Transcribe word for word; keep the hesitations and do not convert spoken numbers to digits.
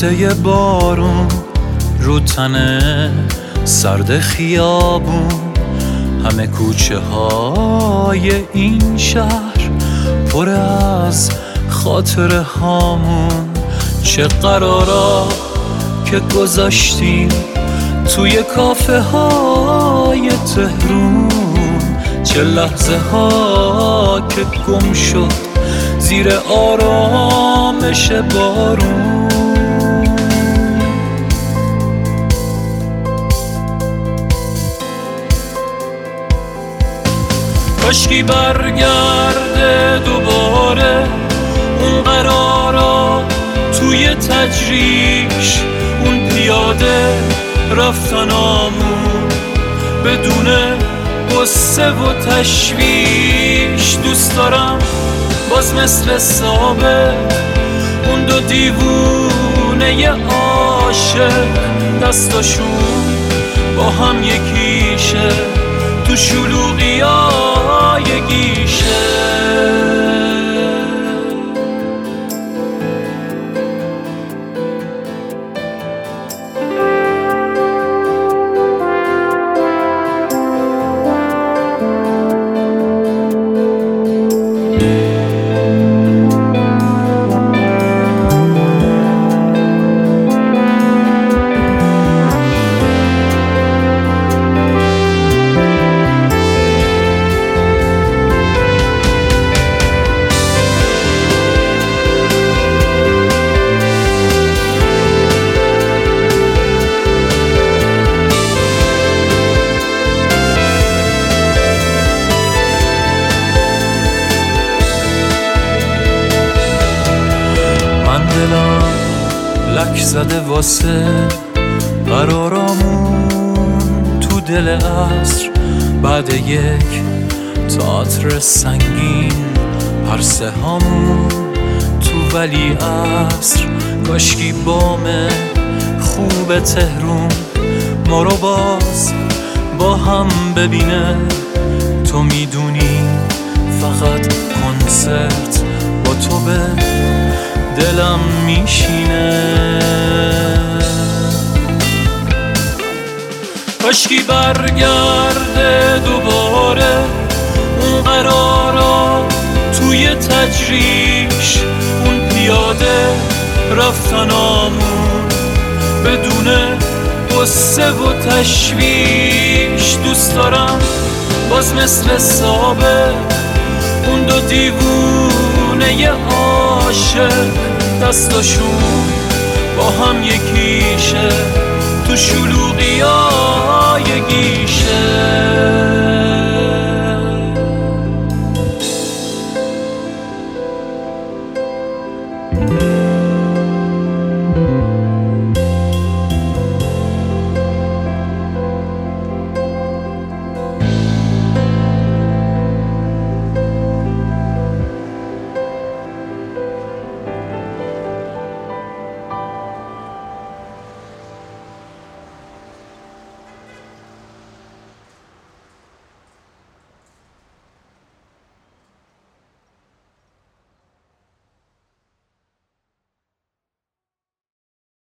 رفته بارون رو تنه سرد خیابون، همه کوچه های این شهر پر از خاطره هامون. چه قرارا که گذاشتیم توی کافه های تهرون، چه لحظه ها که گم شد زیر آرامش بارون. کاشکی برگرده دوباره اون قرارا توی تجریش، اون پیاده رفتنامون بدون قصه و تشویش. دوست دارم باز مثل ثابت اون دو دیوونه عاشق دستاشون با هم یکیشه تو شلوغیای گیشه. دلم لک زده واسه قرارامون تو دل عصر، بعد یک تئاتر سنگین پرسه هامون تو ولی عصر. کاشکی بام خوب تهرون ما رو باز با هم ببینه. تو میدونی فقط کنسرت با تو به دلم میشینه. کاشکی برگرده دوباره اون قرارا توی تجریش، اون پیاده رفتنامون بدون قصه و تشویش. دوست دارم باز مثل ثابت اون دو دیوونه عاشق دستاشون با هم یکیشه تو شلوغیای گیشه.